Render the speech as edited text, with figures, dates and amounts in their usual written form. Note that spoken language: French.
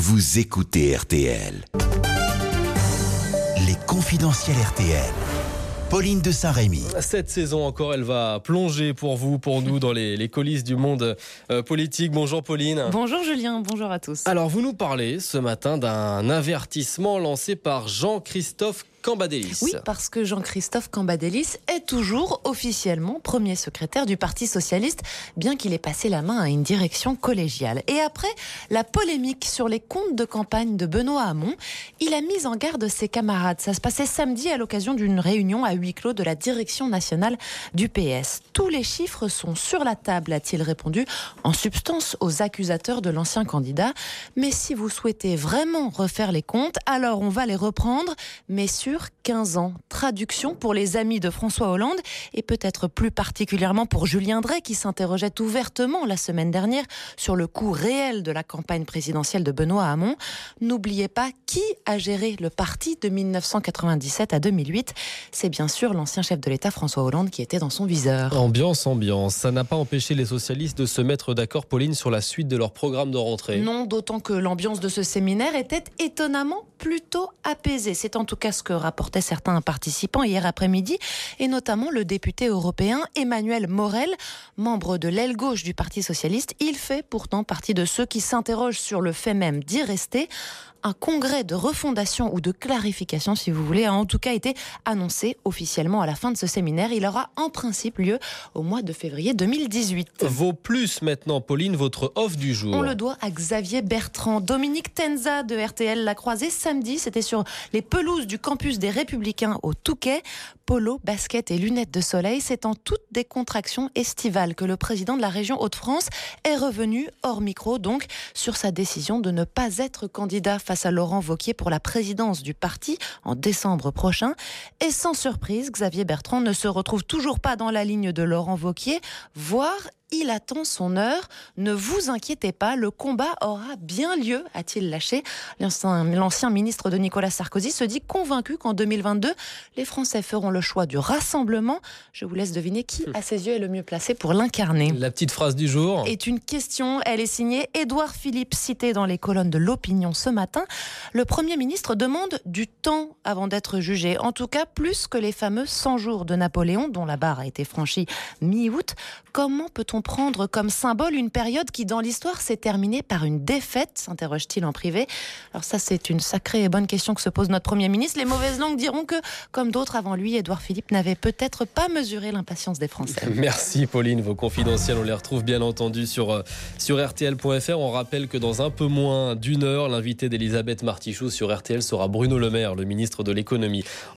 vous écoutez RTL. Les confidentiels RTL. Pauline de Saint-Rémy. Cette saison encore, elle va plonger pour vous, pour nous, dans les coulisses du monde politique. Bonjour Pauline. Bonjour Julien, bonjour à tous. Alors vous nous parlez ce matin d'un avertissement lancé par Jean-Christophe Cambadélis. Oui, parce que Jean-Christophe Cambadélis est toujours officiellement premier secrétaire du Parti Socialiste, bien qu'il ait passé la main à une direction collégiale. Et après la polémique sur les comptes de campagne de Benoît Hamon, il a mis en garde ses camarades. Ça se passait samedi à l'occasion d'une réunion à huis clos de la direction nationale du PS. Tous les chiffres sont sur la table, a-t-il répondu, en substance aux accusateurs de l'ancien candidat. Mais si vous souhaitez vraiment refaire les comptes, alors on va les reprendre, mais sur 15 ans. Traduction pour les amis de François Hollande et peut-être plus particulièrement pour Julien Dray qui s'interrogeait ouvertement la semaine dernière sur le coût réel de la campagne présidentielle de Benoît Hamon. N'oubliez pas qui a géré le parti de 1997 à 2008. C'est bien sûr l'ancien chef de l'État François Hollande qui était dans son viseur. Ambiance. Ça n'a pas empêché les socialistes de se mettre d'accord, Pauline, sur la suite de leur programme de rentrée. Non, d'autant que l'ambiance de ce séminaire était étonnamment plutôt apaisée. C'est en tout cas ce que rapportaient certains participants hier après-midi, et notamment le député européen Emmanuel Morel, membre de l'aile gauche du Parti Socialiste. Il fait pourtant partie de ceux qui s'interrogent sur le fait même d'y rester. Un congrès de refondation ou de clarification, si vous voulez, a en tout cas été annoncé officiellement à la fin de ce séminaire. Il aura en principe lieu au mois de février 2018. Vos plus maintenant, Pauline, votre off du jour. On le doit à Xavier Bertrand. Dominique Tenza de RTL l'a croisé samedi. C'était sur les pelouses du campus des Républicains au Touquet. Polo, basket et lunettes de soleil, c'est en toute décontraction estivale que le président de la région Hauts-de-France est revenu, hors micro donc, sur sa décision de ne pas être candidat face à Laurent Wauquiez pour la présidence du parti en décembre prochain. Et sans surprise, Xavier Bertrand ne se retrouve toujours pas dans la ligne de Laurent Wauquiez, voire il attend son heure. Ne vous inquiétez pas, le combat aura bien lieu, a-t-il lâché. L'ancien ministre de Nicolas Sarkozy se dit convaincu qu'en 2022, les Français feront le choix du rassemblement. Je vous laisse deviner qui, à ses yeux, est le mieux placé pour l'incarner. La petite phrase du jour est une question. Elle est signée Édouard Philippe, cité dans les colonnes de l'Opinion ce matin. Le Premier ministre demande du temps avant d'être jugé. En tout cas, plus que les fameux 100 jours de Napoléon, dont la barre a été franchie mi-août. Comment peut-on prendre comme symbole une période qui, dans l'histoire, s'est terminée par une défaite, s'interroge-t-il en privé. Alors ça, c'est une sacrée et bonne question que se pose notre Premier ministre. Les mauvaises langues diront que, comme d'autres avant lui, Édouard Philippe n'avait peut-être pas mesuré l'impatience des Français. Merci Pauline, vos confidentiels, on les retrouve bien entendu sur RTL.fr. On rappelle que dans un peu moins d'une heure, l'invité d'Elisabeth Martichoux sur RTL sera Bruno Le Maire, le ministre de l'économie.